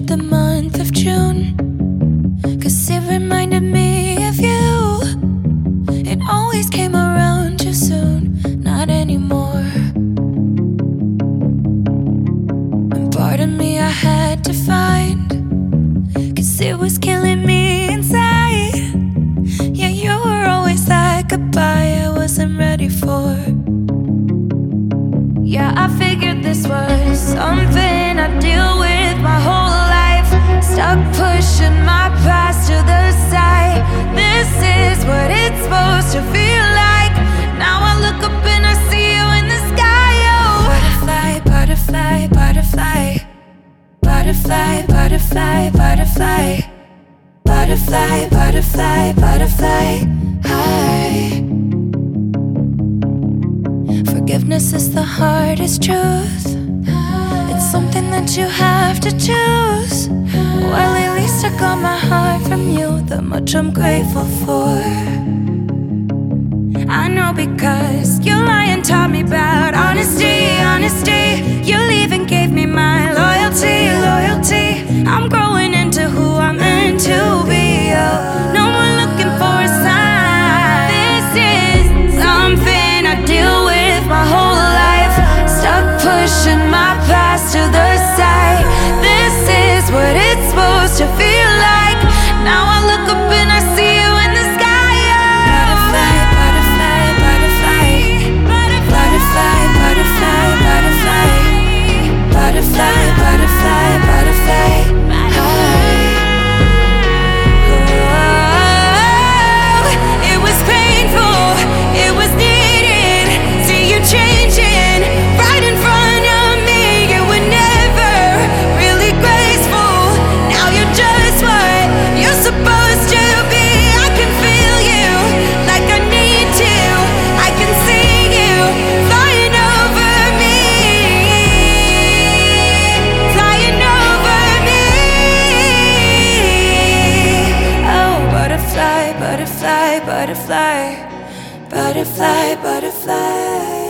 treasured the month of June, 'cause it reminded me of you. It always came around too soon, not anymore. And part of me I had to find, 'cause it was killing me inside. Yeah, you were always that goodbye I wasn't ready for. Yeah, I figured this was something I deal with my whole life. Stuck pushing my past to the side. This is what it's supposed to feel like. Now I look up and I see you in the sky. Oh, butterfly, butterfly, butterfly, butterfly, butterfly, butterfly, butterfly, butterfly, butterfly, hi. Forgiveness is the hardest truth. It's something that you have to choose. Well, at least I got my heart from you, that much I'm grateful for. I know because you lying taught me about honesty, honesty. You leaving gave me my loyalty, loyalty. I'm growing into who I'm meant to be. Oh, no more looking for a sign. This is something I deal with my whole life. Stuck pushing my past to the side. This is what it's supposed to feel like. Now I look up and I see you in the sky. Oh. Butterfly, butterfly, butterfly, butterfly, butterfly, butterfly, butterfly, butterfly, butterfly, hi. Oh, it was painful, it was needed. See you changing right in front of me. You were never really graceful. Now you're just what you're supposed to be. I can feel you like I need to. I can see you flying over me, flying over me. Oh, butterfly, butterfly, butterfly, butterfly, butterfly.